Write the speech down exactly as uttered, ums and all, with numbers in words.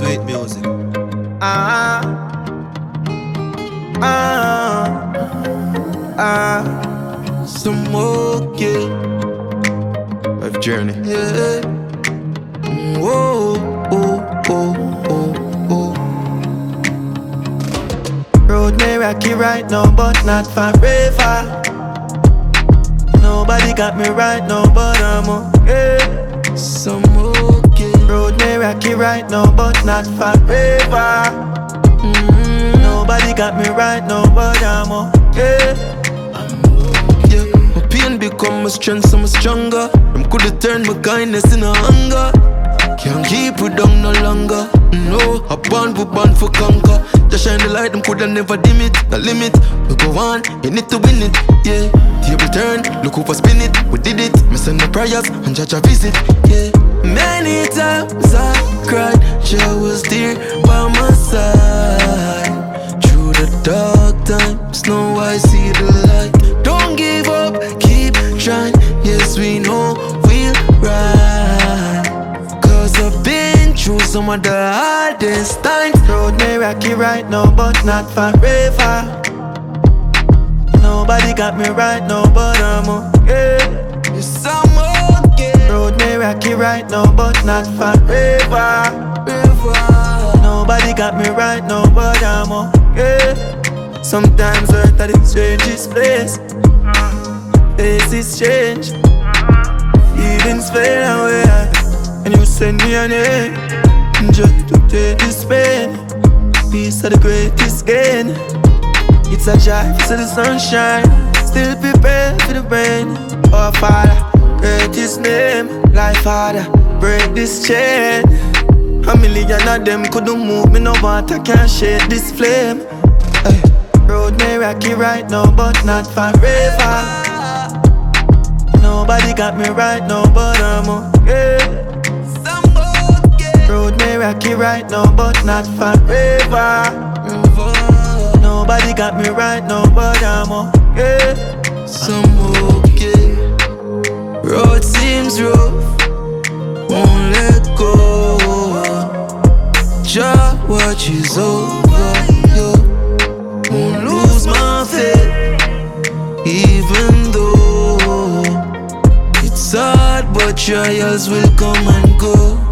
Sweet music. Ah, ah, ah. Some more, yeah. Life journey. Yeah. Whoa, oh, oh, oh, oh. Road may rocky right now, but not forever. Nobody got me right now, but I'm okay. Some okay. Road may rocky right now, but not forever. Mm-hmm. Nobody got me right now, but I'm okay. Yeah, my pain become my strength, so I'm stronger. Them coulda turned my kindness into hunger. Can't keep it down no longer. No, I born, we born for conquer. Just shine the light, them coulda never dim it. The limit, we go on, you need to win it. Yeah, table turn, look over spin it. We did it, me send my prayers and judge a visit. Yeah, many times I cried, she was there by my side. Through the dark times, now I see the light. Don't give up, keep trying. Yes, we know we'll rise. Cause I've been through some of the hardest times. Road may rocky right now, but not forever. Nobody got me right now, but I'm okay. Yes, I'm okay. Road may rocky right now, but not forever. Nobody got me right now, but I'm okay. Sometimes earth at the strangest place. Faces change, feelings fade away, and you send me an end just to take this pain. Peace are the greatest gain. It's a drive to the sunshine, still prepare for the rain. Oh Father, great His name, life Father, break this chain. A million of them couldn't move me, no water can shake this flame. Hey. Road may rocky right now, but not forever. Nobody got me right now, but I'm okay. Road may rocky right now, but not forever. Nobody got me right now, but I'm okay. Some okay. Road seems rough, won't let go. Jah watches over you. Won't lose my faith, even though it's hard, but trials will come and go.